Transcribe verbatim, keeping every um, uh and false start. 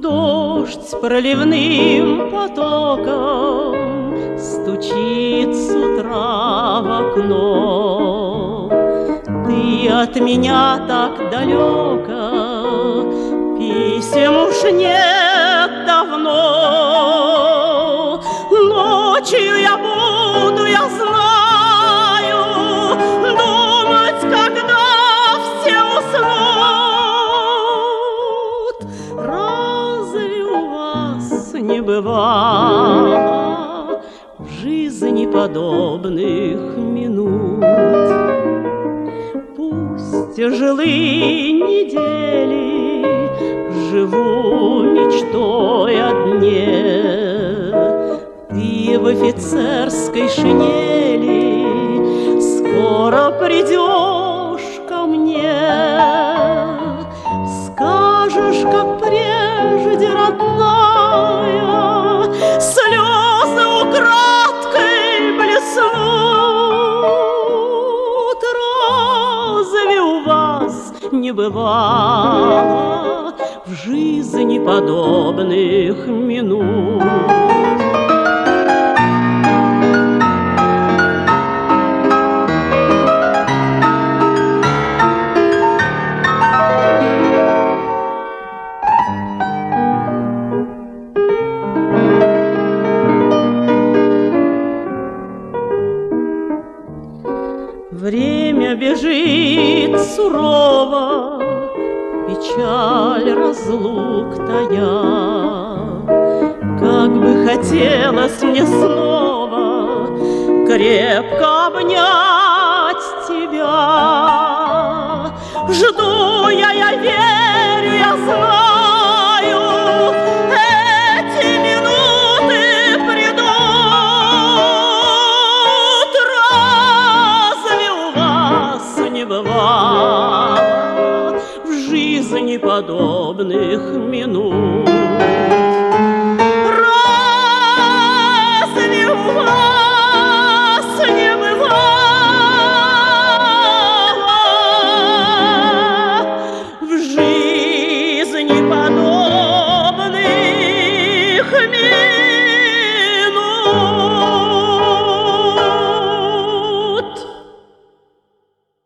Дождь проливным потоком стучит с утра в окно. Ты от меня так далеко, писем уж нет давно. Ночью я буду, я знаю, думать, когда все уснут. Разве у вас не бывало в жизни подобных минут? Пусть тяжелые недели живу мечтой о дне. Ты в офицерской шинели скоро придешь ко мне. Скажешь, как прежде, родная, слезы украдкой блеснут. Разве у вас не бывало в жизни подобных минут? Время бежит сурово, печаль разлук тая. Как бы хотелось мне снова крепко обнять тебя. Жду